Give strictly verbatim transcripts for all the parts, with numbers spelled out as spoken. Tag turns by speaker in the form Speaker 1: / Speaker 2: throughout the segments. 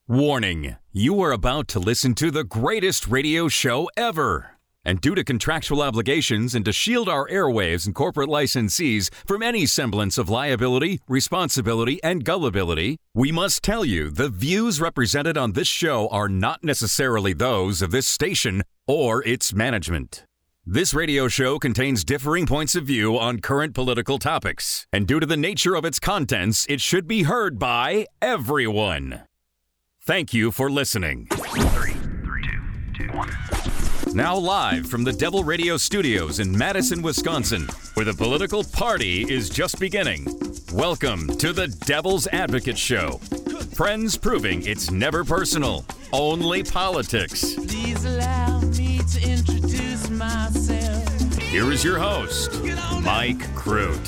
Speaker 1: Warning, you are about to listen to the greatest radio show ever. And due to contractual obligations and to shield our airwaves and corporate licensees from any semblance of liability, responsibility, and gullibility, we must tell you the views represented on this show are not necessarily those of this station or its management. This radio show contains differing points of view on current political topics, and due to the nature of its contents, it should be heard by everyone. Thank you for listening.
Speaker 2: Three, three, two, two, one.
Speaker 1: Now live from the Devil Radio Studios in Madison, Wisconsin, where the political party is just beginning. Welcome to the Devil's Advocate Show. Friends proving it's never personal, only politics.
Speaker 3: Please allow me to introduce myself.
Speaker 1: Here is your host, Mike Crute.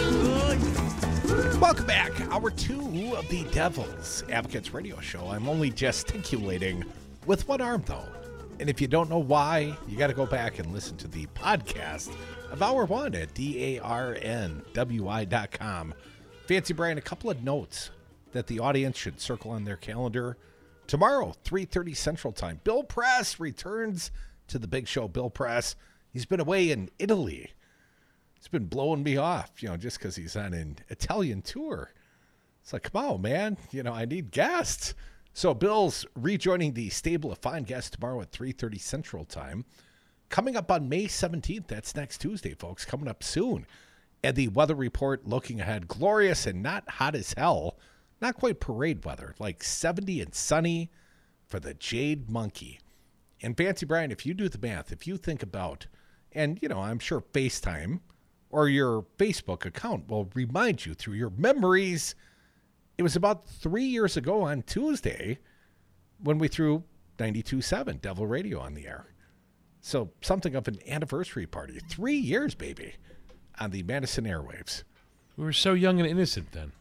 Speaker 4: Welcome back. Hour two of the Devil's Advocates Radio Show. I'm only gesticulating with one arm, though. And if you don't know why, you got to go back and listen to the podcast of Hour one at D A R N W I dot com. Fancy Brian, a couple of notes that the audience should circle on their calendar. Tomorrow, three thirty Central Time, Bill Press returns to the big show. Bill Press, he's been away in Italy. It's been blowing me off, you know, just because he's on an Italian tour. It's like, come on, man. You know, I need guests. So Bill's rejoining the stable of fine guests tomorrow at three thirty Central Time. Coming up on May seventeenth, that's next Tuesday, folks, coming up soon. And the weather report looking ahead, glorious and not hot as hell. Not quite parade weather, like seventy and sunny for the Jade Monkey. And Fancy Brian, if you do the math, if you think about, and, you know, I'm sure FaceTime or your Facebook account will remind you through your memories. It was about three years ago on Tuesday when we threw ninety-two point seven Devil Radio on the air. So something of an anniversary party. Three years, baby, on the Madison airwaves.
Speaker 5: We were so young and innocent then.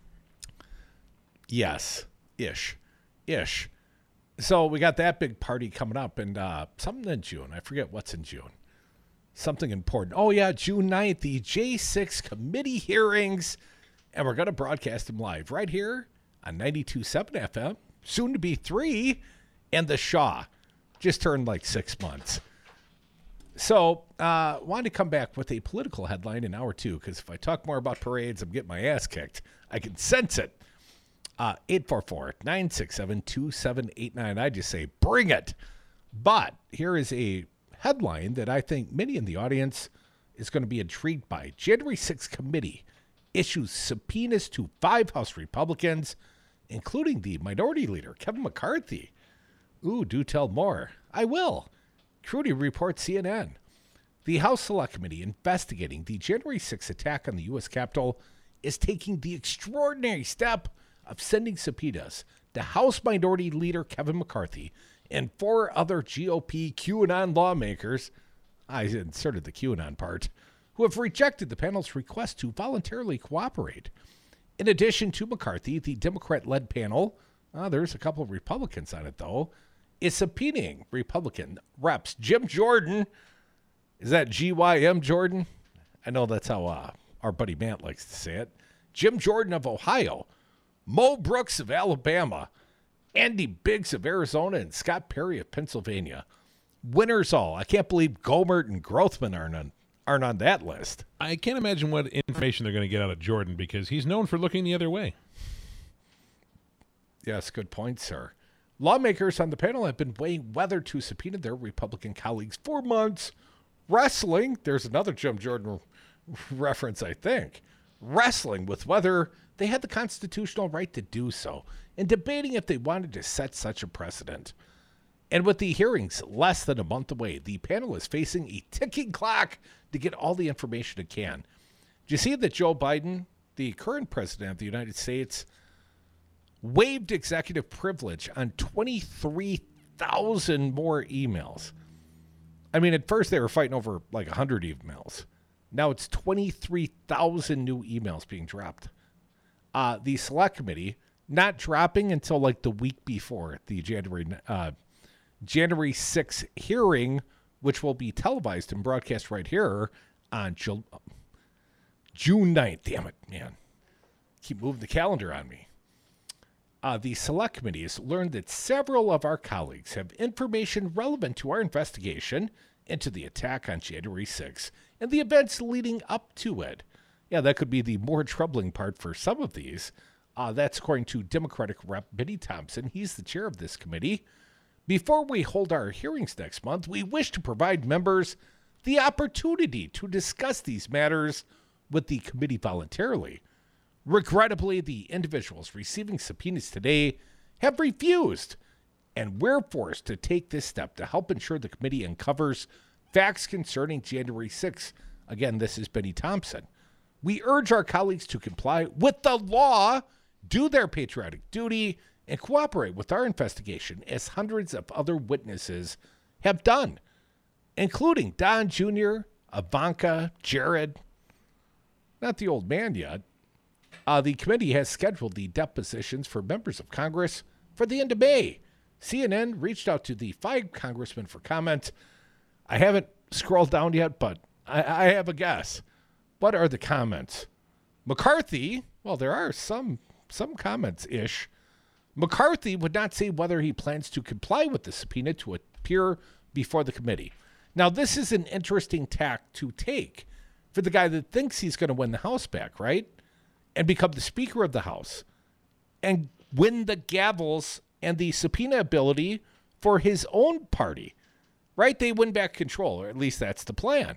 Speaker 4: Yes, ish, ish. So we got that big party coming up, and uh, something in June. I forget what's in June. Something important. Oh, yeah, June ninth, the J six committee hearings. And we're going to broadcast them live right here on ninety-two point seven F M, soon to be three, and the Shaw. Just turned like six months. So uh wanted to come back with a political headline in hour two, because if I talk more about parades, I'm getting my ass kicked. I can sense it. Uh, eight four four, nine six seven, two seven eight nine. I just say, bring it. But here is a headline that I think many in the audience is going to be intrigued by. January sixth committee issues subpoenas to five House Republicans, including the Minority Leader, Kevin McCarthy. Ooh, do tell more. I will. Trudy reports C N N. The House Select Committee investigating the January sixth attack on the U S Capitol is taking the extraordinary step of sending subpoenas to House Minority Leader Kevin McCarthy and four other G O P QAnon lawmakers. I inserted the QAnon part, who have rejected the panel's request to voluntarily cooperate. In addition to McCarthy, the Democrat-led panel, uh, there's a couple of Republicans on it, though, is subpoenaing Republican reps Jim Jordan. Is that G Y M Jordan? I know that's how uh, our buddy Matt likes to say it. Jim Jordan of Ohio, Mo Brooks of Alabama, Andy Biggs of Arizona, and Scott Perry of Pennsylvania. Winners all. I can't believe Gohmert and Grothman aren't on aren't on that list.
Speaker 5: I can't imagine what information they're going to get out of Jordan, because he's known for looking the other way.
Speaker 4: Yes, good point, sir. Lawmakers on the panel have been weighing whether to subpoena their Republican colleagues for months. Wrestling, there's another Jim Jordan reference, I think. Wrestling with whether they had the constitutional right to do so, and debating if they wanted to set such a precedent. And with the hearings less than a month away, the panel is facing a ticking clock to get all the information it can. Do you see that Joe Biden, the current president of the United States, waived executive privilege on twenty-three thousand more emails? I mean, at first they were fighting over like one hundred emails. Now it's twenty-three thousand new emails being dropped. Uh, the Select Committee not dropping until like the week before the January uh, January sixth hearing, which will be televised and broadcast right here on June ninth. Damn it, man. Keep moving the calendar on me. Uh, the Select Committee has learned that several of our colleagues have information relevant to our investigation into the attack on January sixth and the events leading up to it. Yeah, that could be the more troubling part for some of these. Uh, that's according to Democratic Rep Benny Thompson. He's the chair of this committee. Before we hold our hearings next month, we wish to provide members the opportunity to discuss these matters with the committee voluntarily. Regrettably, the individuals receiving subpoenas today have refused, and we're forced to take this step to help ensure the committee uncovers facts concerning January sixth. Again, this is Benny Thompson. We urge our colleagues to comply with the law, do their patriotic duty, and cooperate with our investigation as hundreds of other witnesses have done, including Don Junior, Ivanka, Jared, not the old man yet. Uh, the committee has scheduled the depositions for members of Congress for the end of May. C N N reached out to the five congressmen for comment. I haven't scrolled down yet, but I, I have a guess. What are the comments? McCarthy, well, there are some some comments-ish. McCarthy would not say whether he plans to comply with the subpoena to appear before the committee. Now, this is an interesting tack to take for the guy that thinks he's going to win the House back, right? And become the Speaker of the House and win the gavels and the subpoena ability for his own party, right? They win back control, or at least that's the plan.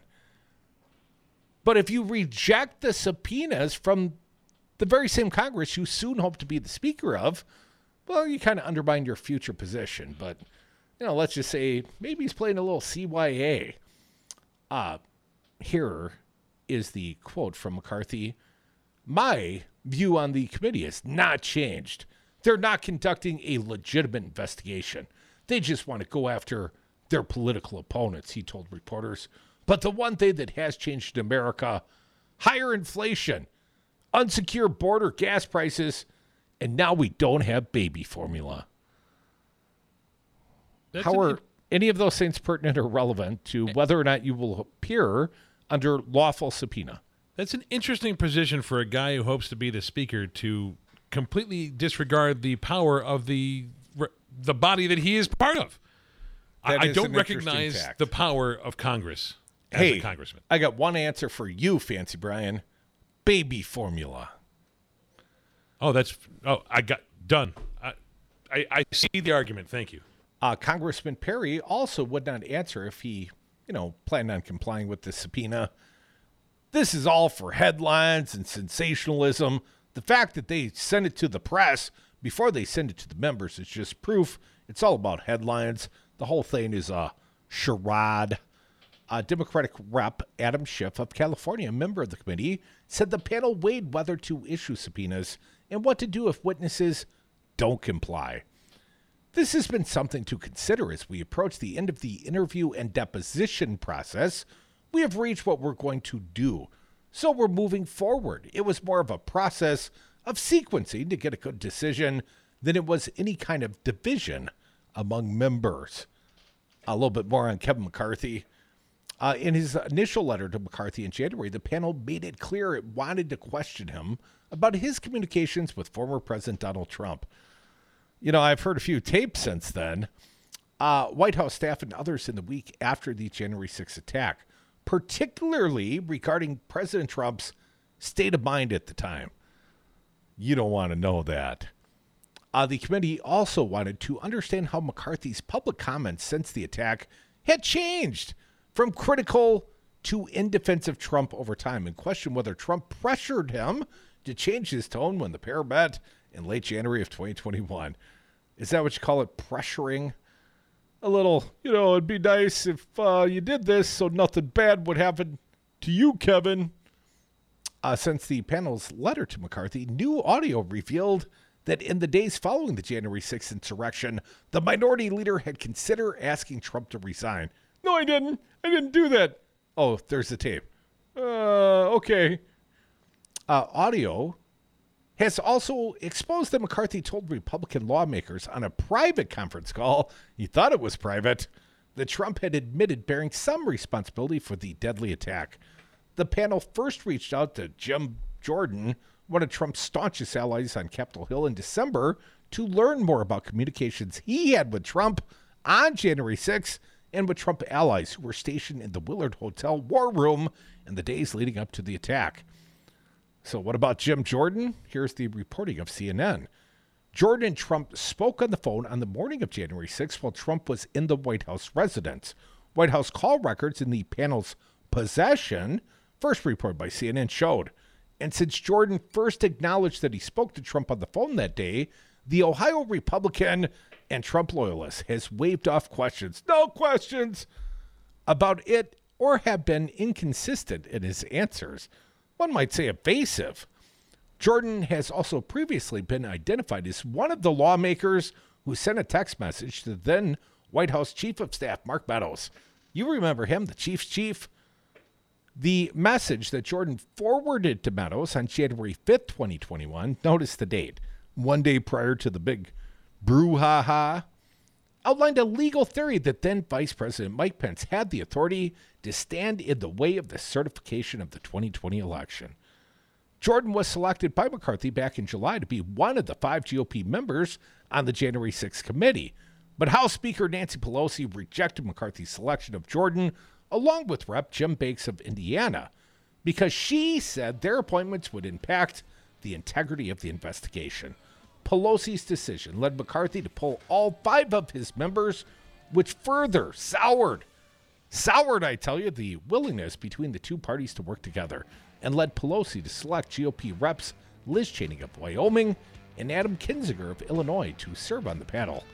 Speaker 4: But if you reject the subpoenas from the very same Congress you soon hope to be the Speaker of, well, you kind of undermine your future position. But, you know, let's just say maybe he's playing a little C Y A. Uh, here is the quote from McCarthy. My view on the committee has not changed. They're not conducting a legitimate investigation. They just want to go after their political opponents, he told reporters. But the one thing that has changed in America, higher inflation, unsecure border gas prices, and now we don't have baby formula. That's How are an... any of those things pertinent or relevant to whether or not you will appear under lawful subpoena?
Speaker 5: That's an interesting position for a guy who hopes to be the Speaker to completely disregard the power of the the body that he is part of. I, I don't recognize fact. the power of Congress as
Speaker 4: hey,
Speaker 5: a congressman.
Speaker 4: I got one answer for you, Fancy Brian. Baby formula.
Speaker 5: Oh, that's oh, I got done. I, I, I see the argument. Thank you.
Speaker 4: Uh, Congressman Perry also would not answer if he, you know, planned on complying with the subpoena. This is all for headlines and sensationalism. The fact that they send it to the press before they send it to the members is just proof. It's all about headlines. The whole thing is a charade. Uh, Democratic Rep Adam Schiff of California, a member of the committee, said the panel weighed whether to issue subpoenas and what to do if witnesses don't comply. This has been something to consider as we approach the end of the interview and deposition process. We have reached what we're going to do, so we're moving forward. It was more of a process of sequencing to get a good decision than it was any kind of division among members. A little bit more on Kevin McCarthy. Uh, in his initial letter to McCarthy in January, the panel made it clear it wanted to question him about his communications with former President Donald Trump. You know, I've heard a few tapes since then. Uh, White House staff and others in the week after the January sixth attack, particularly regarding President Trump's state of mind at the time. You don't want to know that. Uh, the committee also wanted to understand how McCarthy's public comments since the attack had changed from critical to in defense of Trump over time, and question whether Trump pressured him to change his tone when the pair met in late January of twenty twenty-one. Is that what you call it, pressuring? A little, you know, it'd be nice if uh, you did this so nothing bad would happen to you, Kevin. Uh, since the panel's letter to McCarthy, new audio revealed that in the days following the January sixth insurrection, the minority leader had considered asking Trump to resign. No, I didn't. I didn't do that. Oh, there's the tape. Uh, okay. Uh, audio has also exposed that McCarthy told Republican lawmakers on a private conference call, he thought it was private, that Trump had admitted bearing some responsibility for the deadly attack. The panel first reached out to Jim Jordan, one of Trump's staunchest allies on Capitol Hill, in December to learn more about communications he had with Trump on January sixth and with Trump allies who were stationed in the Willard Hotel war room in the days leading up to the attack. So what about Jim Jordan? Here's the reporting of C N N. Jordan and Trump spoke on the phone on the morning of January sixth while Trump was in the White House residence. White House call records in the panel's possession, first reported by C N N, showed. And since Jordan first acknowledged that he spoke to Trump on the phone that day, the Ohio Republican and Trump loyalist has waved off questions, no questions, about it or have been inconsistent in his answers. One might say evasive. Jordan has also previously been identified as one of the lawmakers who sent a text message to then White House Chief of Staff Mark Meadows. You remember him, the chief's chief? The message that Jordan forwarded to Meadows on January fifth, twenty twenty-one, notice the date, one day prior to the big brouhaha, outlined a legal theory that then Vice President Mike Pence had the authority to stand in the way of the certification of the twenty twenty election. Jordan was selected by McCarthy back in July to be one of the five G O P members on the January sixth committee. But House Speaker Nancy Pelosi rejected McCarthy's selection of Jordan, along with Representative Jim Bakes of Indiana, because she said their appointments would impact the integrity of the investigation. Pelosi's decision led McCarthy to pull all five of his members, which further soured, soured, I tell you, the willingness between the two parties to work together, and led Pelosi to select G O P reps Liz Cheney of Wyoming and Adam Kinzinger of Illinois to serve on the panel.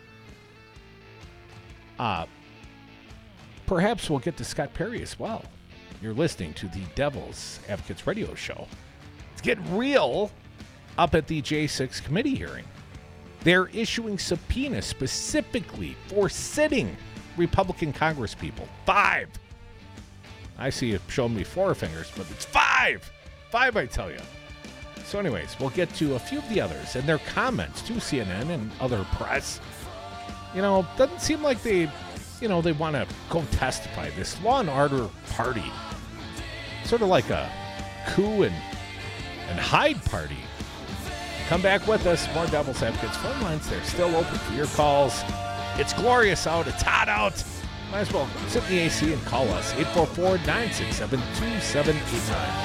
Speaker 4: Uh, perhaps we'll get to Scott Perry as well. You're listening to the Devil's Advocates Radio Show. It's getting real up at the J six committee hearing. They're issuing subpoenas specifically for sitting Republican congresspeople. Five. I see you showing me four fingers, but it's five. Five, I tell you. So anyways, we'll get to a few of the others and their comments to C N N and other press. You know, doesn't seem like they, you know, they want to go testify. This Law and Order party, sort of like a coup and, and Hyde party. Come back with us. More Devil's Advocates phone lines. They're still open for your calls. It's glorious out. It's hot out. Might as well sit in the A C and call us. eight four four, nine six seven, two seven eight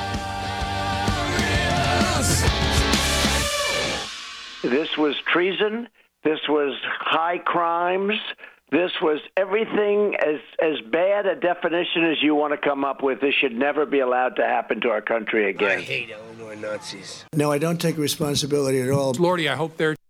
Speaker 4: nine.
Speaker 6: This was treason. This was high crimes. This was everything as as bad a definition as you want to come up with. This should never be allowed to happen to our country again.
Speaker 7: I hate Illinois Nazis.
Speaker 8: No, I don't take responsibility at all.
Speaker 7: Lordy, I hope they're